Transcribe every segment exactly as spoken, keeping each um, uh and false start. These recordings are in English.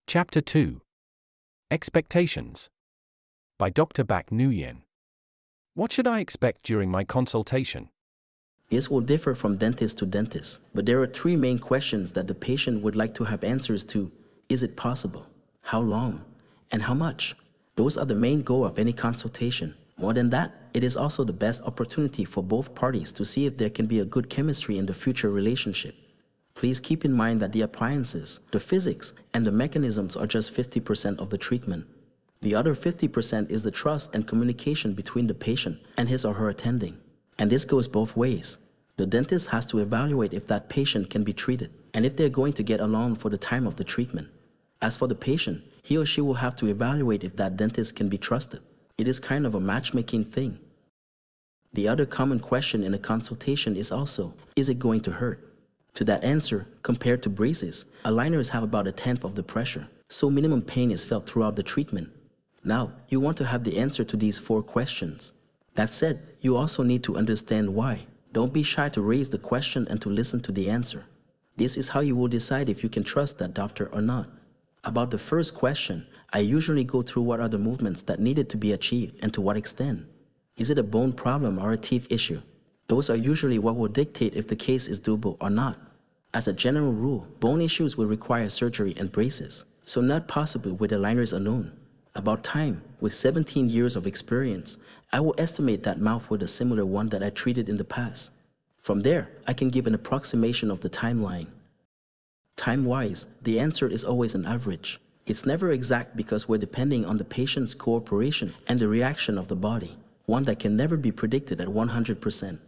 Chapter two. Expectations. By Doctor Bak Nguyen. What should I expect during my consultation? This will differ from dentist to dentist, but there are three main questions that the patient would like to have answers to. Is it possible? How long? And how much? Those are the main goal of any consultation. More than that, it is also the best opportunity for both parties to see if there can be a good chemistry in the future relationship. Please keep in mind that the appliances, the physics, and the mechanisms are just fifty percent of the treatment. The other fifty percent is the trust and communication between the patient and his or her attending. And this goes both ways. The dentist has to evaluate if that patient can be treated and if they're going to get along for the time of the treatment. As for the patient, he or she will have to evaluate if that dentist can be trusted. It is kind of a matchmaking thing. The other common question in a consultation is also, is it going to hurt? To that answer, compared to braces, aligners have about a tenth of the pressure, so minimum pain is felt throughout the treatment. Now, you want to have the answer to these four questions. That said, you also need to understand why. Don't be shy to raise the question and to listen to the answer. This is how you will decide if you can trust that doctor or not. About the first question, I usually go through what are the movements that needed to be achieved and to what extent. Is it a bone problem or a teeth issue? Those are usually what will dictate if the case is doable or not. As a general rule, bone issues will require surgery and braces, so not possible with aligners alone. About time, with seventeen years of experience, I will estimate that mouth with a similar one that I treated in the past. From there, I can give an approximation of the timeline. Time-wise, the answer is always an average. It's never exact because we're depending on the patient's cooperation and the reaction of the body, one that can never be predicted at one hundred percent.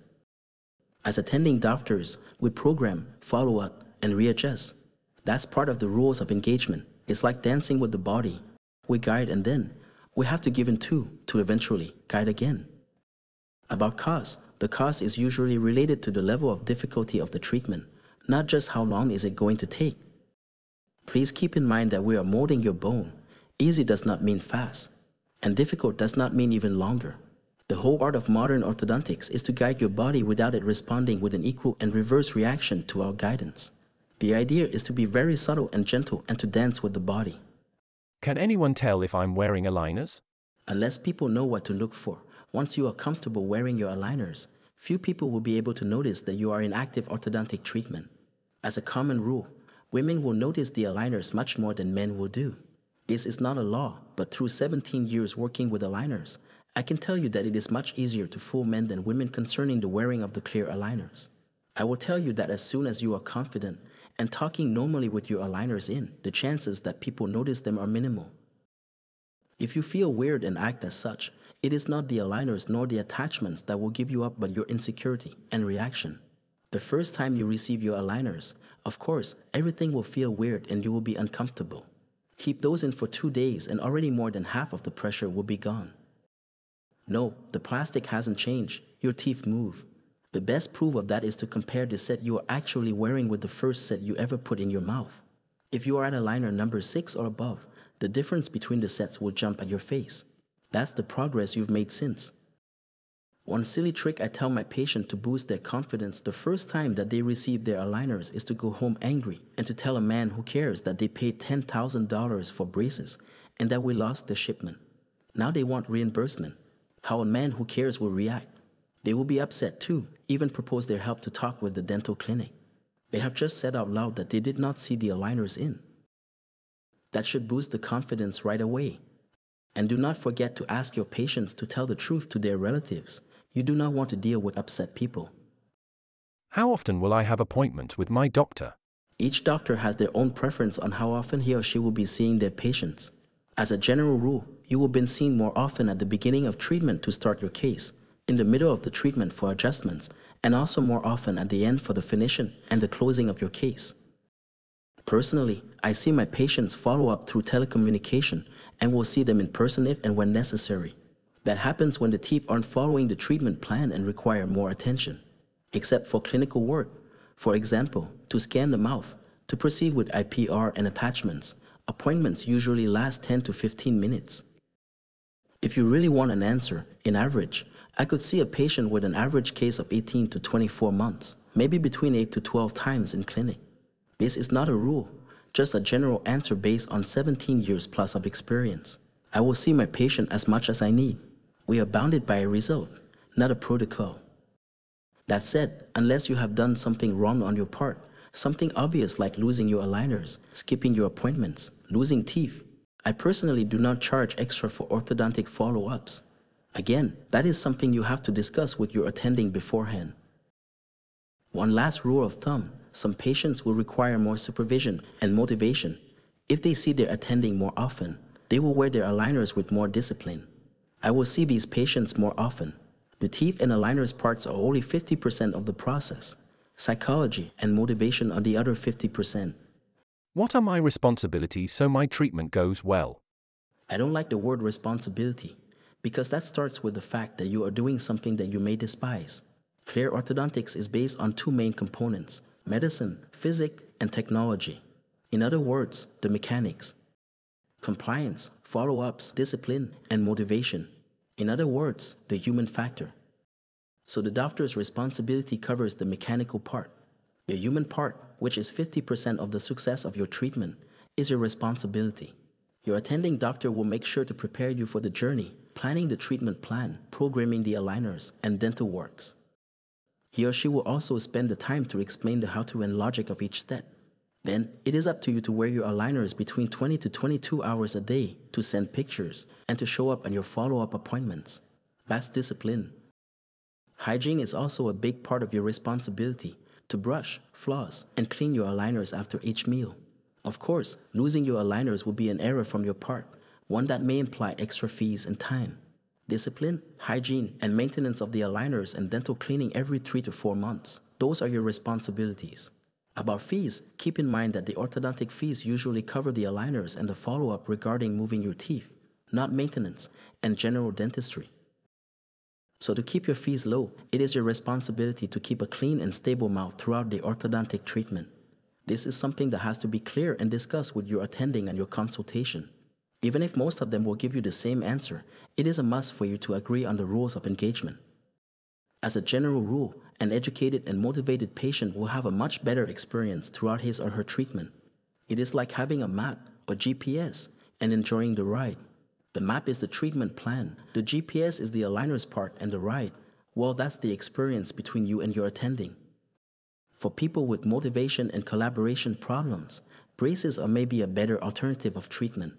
As attending doctors, we program, follow up, and readjust. That's part of the rules of engagement. It's like dancing with the body. We guide and then we have to give in too to eventually guide again. About cost, the cost is usually related to the level of difficulty of the treatment, not just how long is it going to take. Please keep in mind that we are molding your bone. Easy does not mean fast, and difficult does not mean even longer. The whole art of modern orthodontics is to guide your body without it responding with an equal and reverse reaction to our guidance. The idea is to be very subtle and gentle and to dance with the body. Can anyone tell if I'm wearing aligners? Unless people know what to look for, once you are comfortable wearing your aligners, few people will be able to notice that you are in active orthodontic treatment. As a common rule, women will notice the aligners much more than men will do. This is not a law, but through seventeen years working with aligners, I can tell you that it is much easier to fool men than women concerning the wearing of the clear aligners. I will tell you that as soon as you are confident and talking normally with your aligners in, the chances that people notice them are minimal. If you feel weird and act as such, it is not the aligners nor the attachments that will give you up but your insecurity and reaction. The first time you receive your aligners, of course, everything will feel weird and you will be uncomfortable. Keep those in for two days and already more than half of the pressure will be gone. No, the plastic hasn't changed. Your teeth move. The best proof of that is to compare the set you are actually wearing with the first set you ever put in your mouth. If you are at aligner number six or above, the difference between the sets will jump at your face. That's the progress you've made since. One silly trick I tell my patient to boost their confidence the first time that they receive their aligners is to go home angry and to tell a man who cares that they paid ten thousand dollars for braces and that we lost the shipment. Now they want reimbursement. How a man who cares will react. They will be upset too, even propose their help to talk with the dental clinic. They have just said out loud that they did not see the aligners in. That should boost the confidence right away. And do not forget to ask your patients to tell the truth to their relatives. You do not want to deal with upset people. How often will I have appointments with my doctor? Each doctor has their own preference on how often he or she will be seeing their patients. As a general rule, you will be seen more often at the beginning of treatment to start your case, in the middle of the treatment for adjustments, and also more often at the end for the finishing and the closing of your case. Personally, I see my patients follow up through telecommunication and will see them in person if and when necessary. That happens when the teeth aren't following the treatment plan and require more attention. Except for clinical work, for example, to scan the mouth, to proceed with I P R and attachments, appointments usually last ten to fifteen minutes. If you really want an answer, in average, I could see a patient with an average case of eighteen to twenty-four months, maybe between eight to twelve times in clinic. This is not a rule. just a general answer based on seventeen years plus of experience. I will see my patient as much as I need. We are bounded by a result, not a protocol. That said, unless you have done something wrong on your part, something obvious like losing your aligners, skipping your appointments, losing teeth, I personally do not charge extra for orthodontic follow-ups. Again, that is something you have to discuss with your attending beforehand. One last rule of thumb, some patients will require more supervision and motivation. If they see their attending more often, they will wear their aligners with more discipline. I will see these patients more often. The teeth and aligners parts are only fifty percent of the process. Psychology and motivation are the other fifty percent. What are my responsibilities so my treatment goes well? I don't like the word responsibility, because that starts with the fact that you are doing something that you may despise. Clear orthodontics is based on two main components: medicine, physics, and technology. In other words, the mechanics. Compliance, follow-ups, discipline, and motivation. In other words, the human factor. So the doctor's responsibility covers the mechanical part. The human part, which is fifty percent of the success of your treatment, is your responsibility. Your attending doctor will make sure to prepare you for the journey, planning the treatment plan, programming the aligners, and dental works. He or she will also spend the time to explain the how-to and logic of each step. Then, it is up to you to wear your aligners between twenty to twenty-two hours a day, to send pictures, and to show up on your follow-up appointments. That's discipline. Hygiene is also a big part of your responsibility, to brush, floss, and clean your aligners after each meal. Of course, losing your aligners will be an error from your part, one that may imply extra fees and time. Discipline, hygiene, and maintenance of the aligners and dental cleaning every three to four months. Those are your responsibilities. About fees, keep in mind that the orthodontic fees usually cover the aligners and the follow-up regarding moving your teeth, not maintenance and general dentistry. So to keep your fees low, it is your responsibility to keep a clean and stable mouth throughout the orthodontic treatment. This is something that has to be clear and discussed with your attending and your consultation. Even if most of them will give you the same answer, it is a must for you to agree on the rules of engagement. As a general rule, an educated and motivated patient will have a much better experience throughout his or her treatment. It is like having a map or G P S and enjoying the ride. The map is the treatment plan, the G P S is the aligners part, and the ride, well, that's the experience between you and your attending. For people with motivation and collaboration problems, braces are maybe a better alternative of treatment.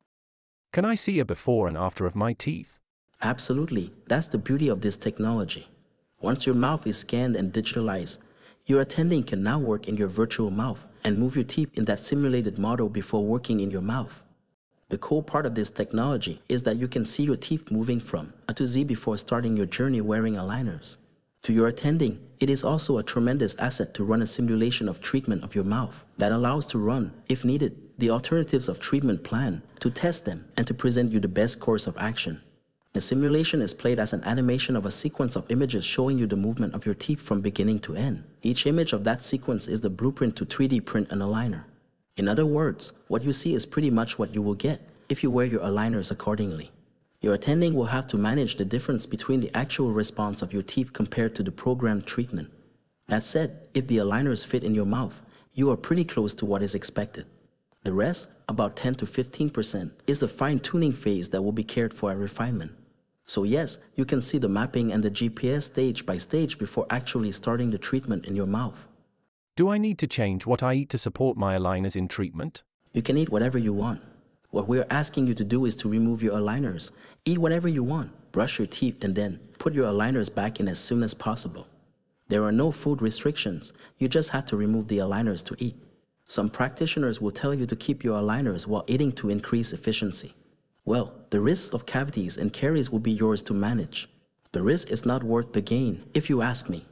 Can I see a before and after of my teeth? Absolutely, that's the beauty of this technology. Once your mouth is scanned and digitalized, your attending can now work in your virtual mouth and move your teeth in that simulated model before working in your mouth. The cool part of this technology is that you can see your teeth moving from A to Z before starting your journey wearing aligners. To your attending, it is also a tremendous asset to run a simulation of treatment of your mouth that allows to run, if needed, the alternatives of treatment plan, to test them, and to present you the best course of action. The simulation is played as an animation of a sequence of images showing you the movement of your teeth from beginning to end. Each image of that sequence is the blueprint to three D print an aligner. In other words, what you see is pretty much what you will get if you wear your aligners accordingly. Your attending will have to manage the difference between the actual response of your teeth compared to the programmed treatment. That said, if the aligners fit in your mouth, you are pretty close to what is expected. The rest, about ten to fifteen percent, is the fine-tuning phase that will be cared for at refinement. So yes, you can see the mapping and the G P S stage by stage before actually starting the treatment in your mouth. Do I need to change what I eat to support my aligners in treatment? You can eat whatever you want. What we're asking you to do is to remove your aligners. Eat whatever you want, brush your teeth, and then put your aligners back in as soon as possible. There are no food restrictions. You just have to remove the aligners to eat. Some practitioners will tell you to keep your aligners while eating to increase efficiency. Well, the risks of cavities and caries will be yours to manage. The risk is not worth the gain, if you ask me.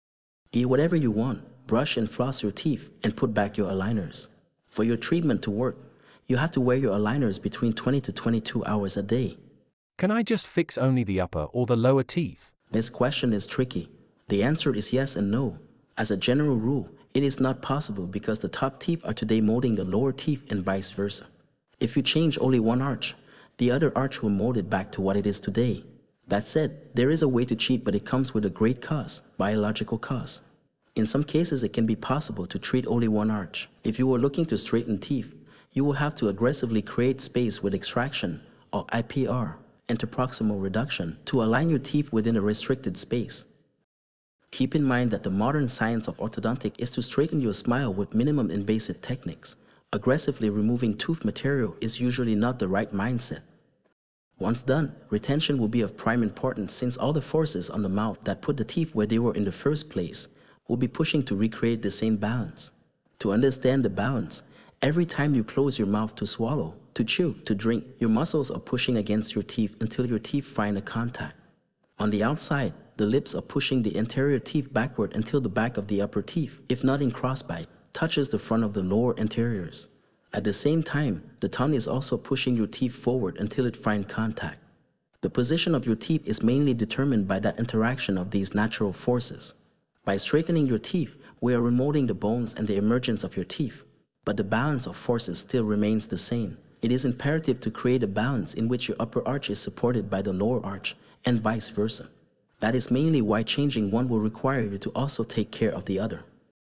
Eat whatever you want, brush and floss your teeth, and put back your aligners. For your treatment to work, you have to wear your aligners between twenty to twenty-two hours a day. Can I just fix only the upper or the lower teeth? This question is tricky. The answer is yes and no. As a general rule, it is not possible because the top teeth are today molding the lower teeth and vice versa. If you change only one arch, the other arch will mold it back to what it is today. That said, there is a way to cheat, but it comes with a great cost, biological cost. In some cases, it can be possible to treat only one arch. If you are looking to straighten teeth, you will have to aggressively create space with extraction, or I P R, interproximal reduction, to align your teeth within a restricted space. Keep in mind that the modern science of orthodontic is to straighten your smile with minimum invasive techniques. Aggressively removing tooth material is usually not the right mindset. Once done, retention will be of prime importance, since all the forces on the mouth that put the teeth where they were in the first place will be pushing to recreate the same balance. To understand the balance, every time you close your mouth to swallow, to chew, to drink, your muscles are pushing against your teeth until your teeth find a contact. On the outside, the lips are pushing the anterior teeth backward until the back of the upper teeth, if not in crossbite, touches the front of the lower anteriors. At the same time, the tongue is also pushing your teeth forward until it finds contact. The position of your teeth is mainly determined by that interaction of these natural forces. By straightening your teeth, we are remolding the bones and the emergence of your teeth, but the balance of forces still remains the same. It is imperative to create a balance in which your upper arch is supported by the lower arch, and vice versa. That is mainly why changing one will require you to also take care of the other.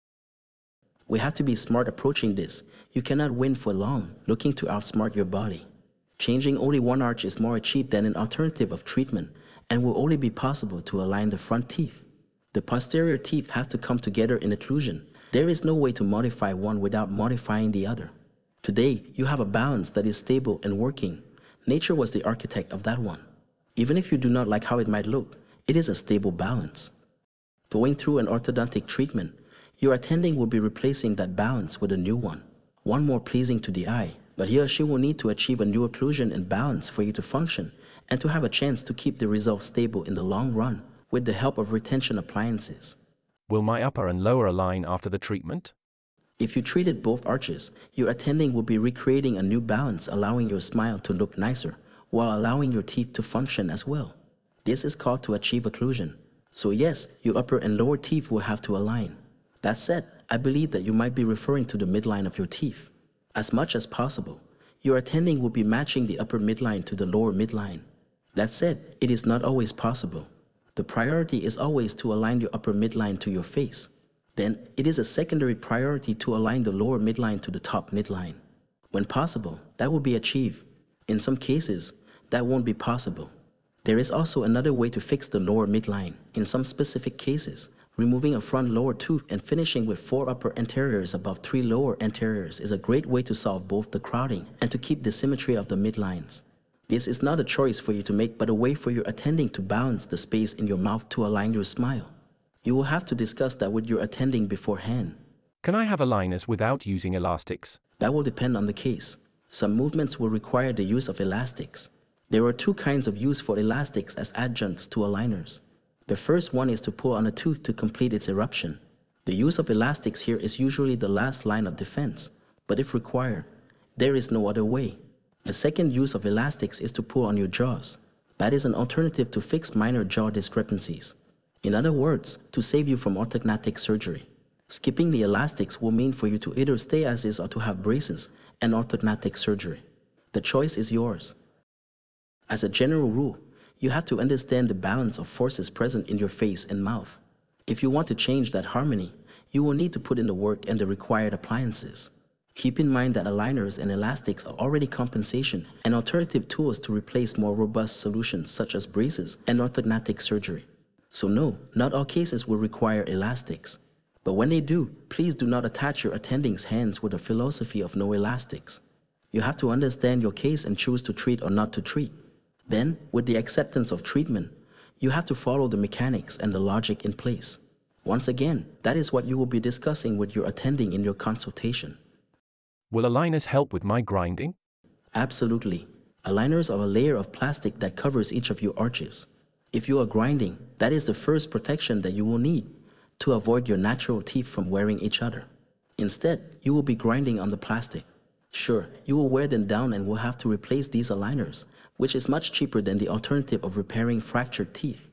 We have to be smart approaching this. You cannot win for long, looking to outsmart your body. Changing only one arch is more cheap than an alternative of treatment, and will only be possible to align the front teeth. The posterior teeth have to come together in occlusion. There is no way to modify one without modifying the other. Today, you have a balance that is stable and working. Nature was the architect of that one. Even if you do not like how it might look, it is a stable balance. Going through an orthodontic treatment, your attending will be replacing that balance with a new one, one more pleasing to the eye, but he or she will need to achieve a new occlusion and balance for you to function and to have a chance to keep the result stable in the long run with the help of retention appliances. Will my upper and lower align after the treatment? If you treated both arches, your attending will be recreating a new balance, allowing your smile to look nicer while allowing your teeth to function as well. This is called to achieve occlusion. So yes, your upper and lower teeth will have to align. That said, I believe that you might be referring to the midline of your teeth. As much as possible, your attending will be matching the upper midline to the lower midline. That said, it is not always possible. The priority is always to align your upper midline to your face. Then, it is a secondary priority to align the lower midline to the top midline. When possible, that will be achieved. In some cases, that won't be possible. There is also another way to fix the lower midline. In some specific cases, removing a front lower tooth and finishing with four upper anteriors above three lower anteriors is a great way to solve both the crowding and to keep the symmetry of the midlines. This is not a choice for you to make, but a way for your attending to balance the space in your mouth to align your smile. You will have to discuss that with your attending beforehand. Can I have aligners without using elastics? That will depend on the case. Some movements will require the use of elastics. There are two kinds of use for elastics as adjuncts to aligners. The first one is to pull on a tooth to complete its eruption. The use of elastics here is usually the last line of defense, but if required, there is no other way. A second use of elastics is to pull on your jaws. That is an alternative to fix minor jaw discrepancies. In other words, to save you from orthodontic surgery. Skipping the elastics will mean for you to either stay as is or to have braces and orthodontic surgery. The choice is yours. As a general rule, you have to understand the balance of forces present in your face and mouth. If you want to change that harmony, you will need to put in the work and the required appliances. Keep in mind that aligners and elastics are already compensation and alternative tools to replace more robust solutions such as braces and orthodontic surgery. So no, not all cases will require elastics. But when they do, please do not attach your attending's hands with a philosophy of no elastics. You have to understand your case and choose to treat or not to treat. Then, with the acceptance of treatment, you have to follow the mechanics and the logic in place. Once again, that is what you will be discussing with your attending in your consultation. Will aligners help with my grinding? Absolutely. Aligners are a layer of plastic that covers each of your arches. If you are grinding, that is the first protection that you will need to avoid your natural teeth from wearing each other. Instead, you will be grinding on the plastic. Sure, you will wear them down and will have to replace these aligners, which is much cheaper than the alternative of repairing fractured teeth.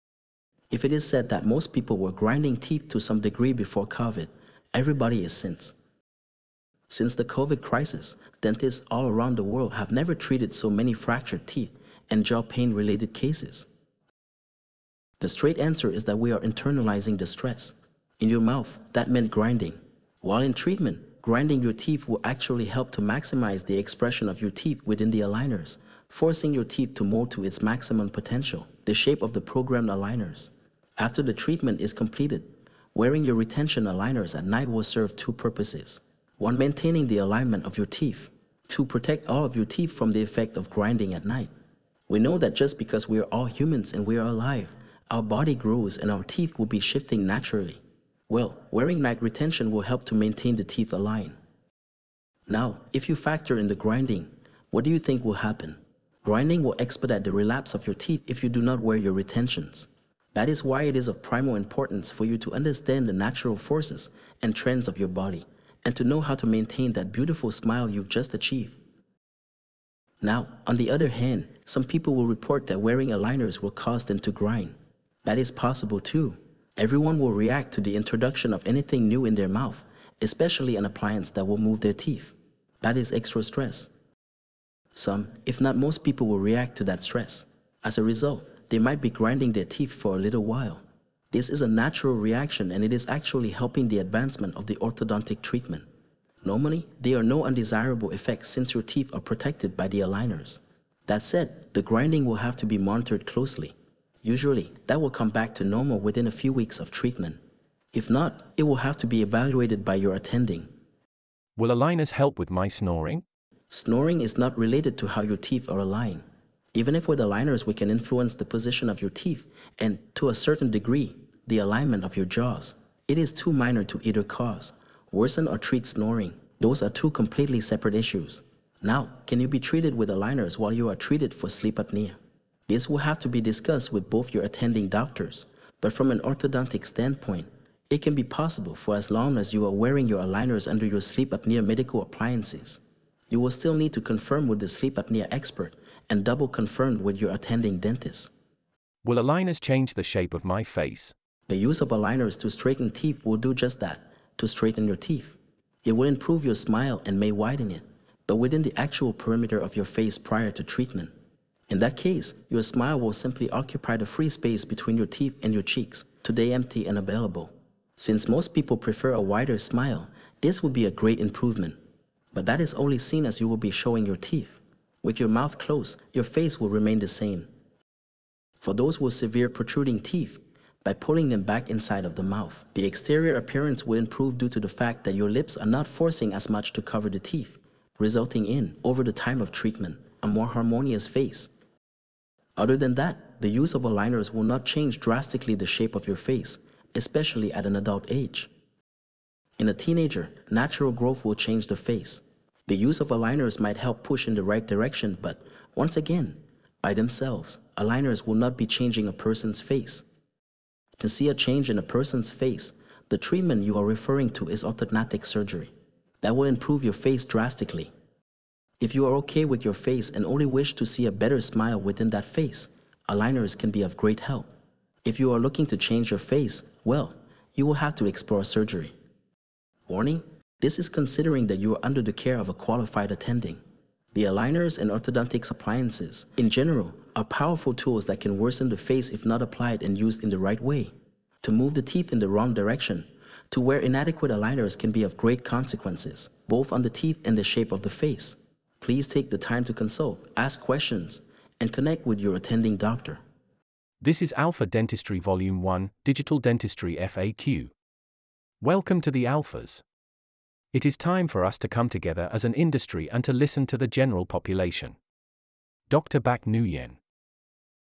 If it is said that most people were grinding teeth to some degree before COVID, everybody is since. Since the COVID crisis, dentists all around the world have never treated so many fractured teeth and jaw pain-related cases. The straight answer is that we are internalizing the stress. In your mouth, that meant grinding. While in treatment, grinding your teeth will actually help to maximize the expression of your teeth within the aligners, forcing your teeth to mold to its maximum potential, the shape of the programmed aligners. After the treatment is completed, wearing your retention aligners at night will serve two purposes. One, maintaining the alignment of your teeth. Two, protect all of your teeth from the effect of grinding at night. We know that just because we are all humans and we are alive, our body grows and our teeth will be shifting naturally. Well, wearing night retention will help to maintain the teeth aligned. Now, if you factor in the grinding, what do you think will happen? Grinding will expedite the relapse of your teeth if you do not wear your retentions. That is why it is of primal importance for you to understand the natural forces and trends of your body and to know how to maintain that beautiful smile you've just achieved. Now, on the other hand, some people will report that wearing aligners will cause them to grind. That is possible too. Everyone will react to the introduction of anything new in their mouth, especially an appliance that will move their teeth. That is extra stress. Some, if not most people, will react to that stress. As a result, they might be grinding their teeth for a little while. This is a natural reaction and it is actually helping the advancement of the orthodontic treatment. Normally, there are no undesirable effects since your teeth are protected by the aligners. That said, the grinding will have to be monitored closely. Usually, that will come back to normal within a few weeks of treatment. If not, it will have to be evaluated by your attending. Will aligners help with my snoring? Snoring is not related to how your teeth are aligned. Even if with aligners we can influence the position of your teeth and, to a certain degree, the alignment of your jaws, it is too minor to either cause, worsen or treat snoring. Those are two completely separate issues. Now, can you be treated with aligners while you are treated for sleep apnea? This will have to be discussed with both your attending doctors, but from an orthodontic standpoint, it can be possible for as long as you are wearing your aligners under your sleep apnea medical appliances. You will still need to confirm with the sleep apnea expert and double confirm with your attending dentist. Will aligners change the shape of my face? The use of aligners to straighten teeth will do just that, to straighten your teeth. It will improve your smile and may widen it, but within the actual perimeter of your face prior to treatment. In that case, your smile will simply occupy the free space between your teeth and your cheeks, today empty and available. Since most people prefer a wider smile, this will be a great improvement. But that is only seen as you will be showing your teeth. With your mouth closed, your face will remain the same. For those with severe protruding teeth, by pulling them back inside of the mouth, the exterior appearance will improve due to the fact that your lips are not forcing as much to cover the teeth, resulting in, over the time of treatment, a more harmonious face. Other than that, the use of aligners will not change drastically the shape of your face, especially at an adult age. In a teenager, natural growth will change the face. The use of aligners might help push in the right direction, but once again, by themselves, aligners will not be changing a person's face. To see a change in a person's face, the treatment you are referring to is orthodontic surgery. That will improve your face drastically. If you are okay with your face and only wish to see a better smile within that face, aligners can be of great help. If you are looking to change your face, well, you will have to explore surgery. Warning: this is considering that you are under the care of a qualified attending. The aligners and orthodontics appliances, in general, are powerful tools that can worsen the face if not applied and used in the right way. To move the teeth in the wrong direction, to wear inadequate aligners can be of great consequences, both on the teeth and the shape of the face. Please take the time to consult, ask questions, and connect with your attending doctor. This is Alpha Dentistry Volume one, Digital Dentistry F A Q. Welcome to the Alphas. It is time for us to come together as an industry and to listen to the general population. Doctor Baek Nguyen.